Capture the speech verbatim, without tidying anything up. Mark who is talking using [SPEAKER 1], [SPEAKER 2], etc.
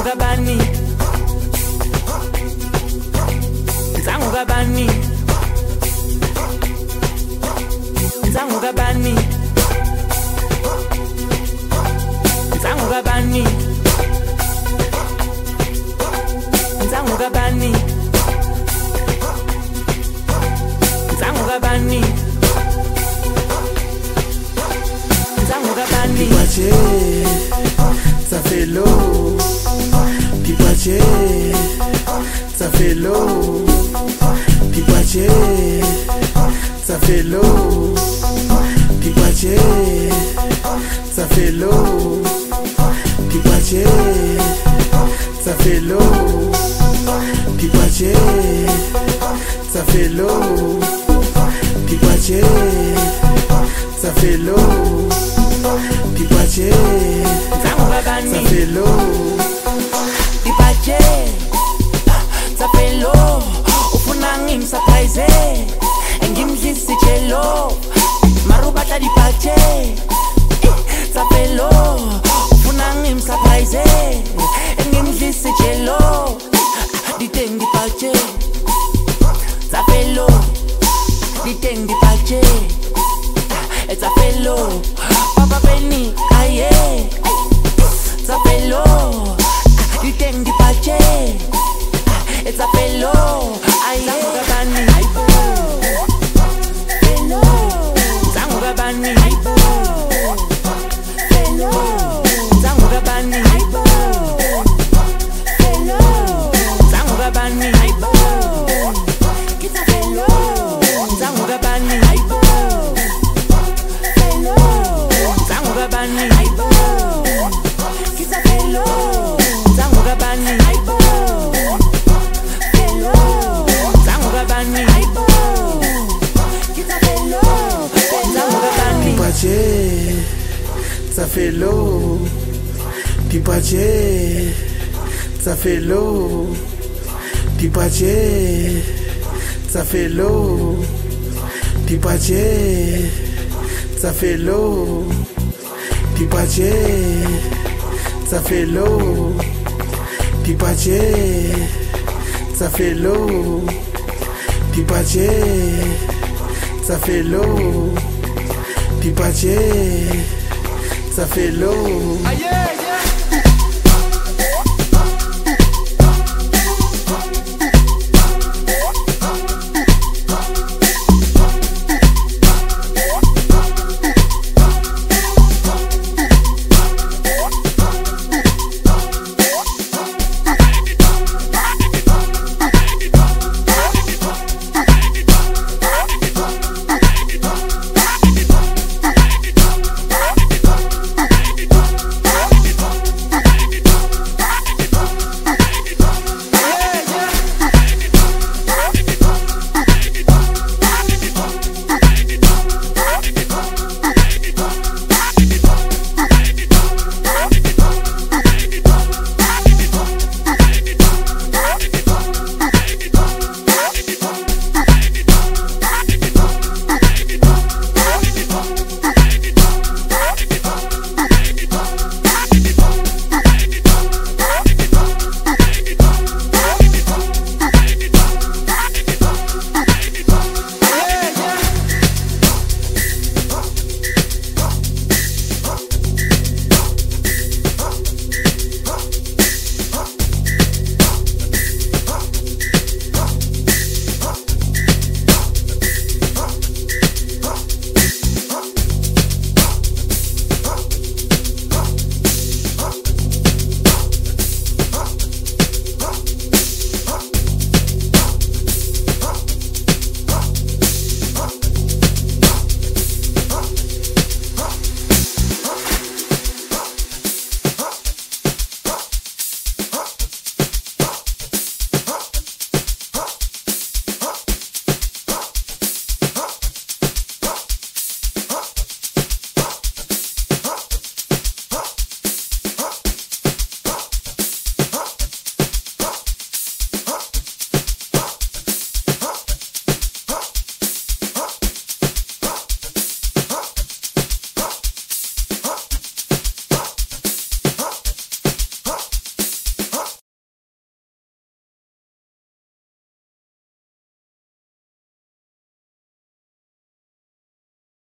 [SPEAKER 1] Zangugabani Zangugabani Zangugabani Zangugabani Zangugabani Zangugabani Zangugabani
[SPEAKER 2] Pipache, ça fait l'eau. Pipache, ça fait l'eau. Pipache, ça fait l'eau. Pipache, ça fait l'eau. Pipache, ça fait l'eau. Pipache, ça fait l'eau. Pipache, ça fait l'eau. Pipache, ça fait l'eau.
[SPEAKER 1] Pipache, ça fait l'eau. Ufuna ngimsurprise, ngimdlise jello. Marubata dipache, ça fait l'eau. Ufuna ngimsurprise, ngimdlise jello. Diteng dipache, ça fait l'eau. Diteng dipache, ça fait l'eau. Papa Benny, aye, ça fait l'eau. Diteng dipache, ça fait l'eau. Aye, Zangugabani, hello, Zangugabani, hello, Zangugabani, hello, Zangugabani, kita hello, Zangugabani, hello, Zangugabani, kita hello, Zangugabani, hello, Zangugabani, kita hello, Zangugabani.
[SPEAKER 2] Pipache, ça fait l'eau. Pipache, ça fait l'eau. Pipache, ça fait l'eau. Pipache, ça fait l'eau. Pipache, ça fait l'eau. Pipache, ça fait l'eau. Pipache, ça fait l'eau. Pipache, ça fait l'eau.